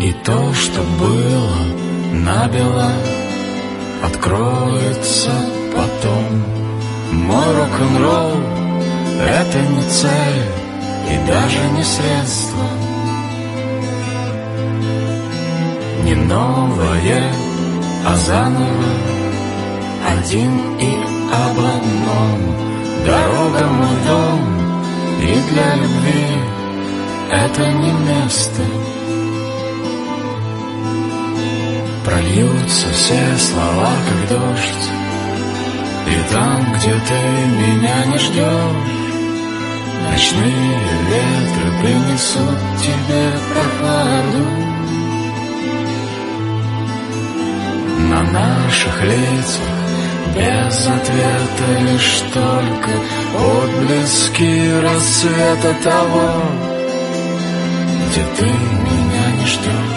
И то, что было набело, откроется потом. Мой рок-н-ролл — это не цель и даже не средство, не новое, а заново, один и об одном. Дорога мой дом, и для любви это не место. Прольются все слова, как дождь, и там, где ты меня не ждешь, ночные ветры принесут тебе прохладу. На наших лицах без ответа лишь только отблески рассвета того, где ты меня не ждешь.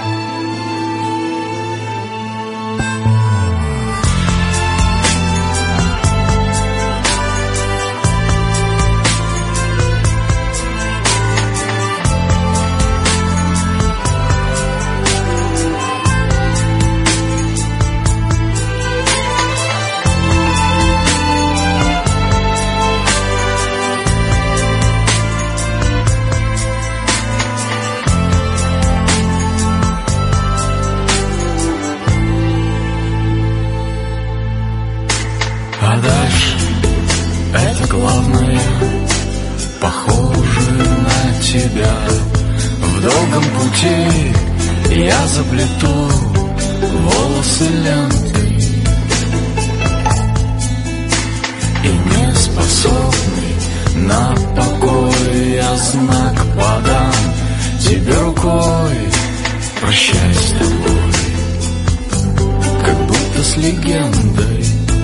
А дальше это главное, похоже на тебя. В долгом пути я заплету волосы лентой, и не способный на покой я знак подам тебе рукой. Прощай с тобой, как будто с легендой.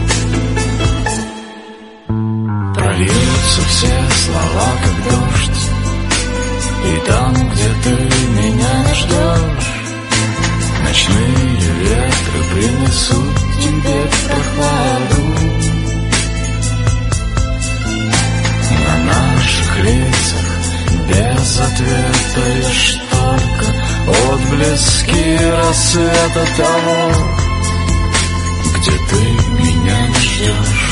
Прольются все слова, как дождь, и там, где ты меня не ждешь, ночные ветры принесут тебе прохладу. На наших лицах без ответа лишь только отблески рассвета того, где ты меня не ждешь.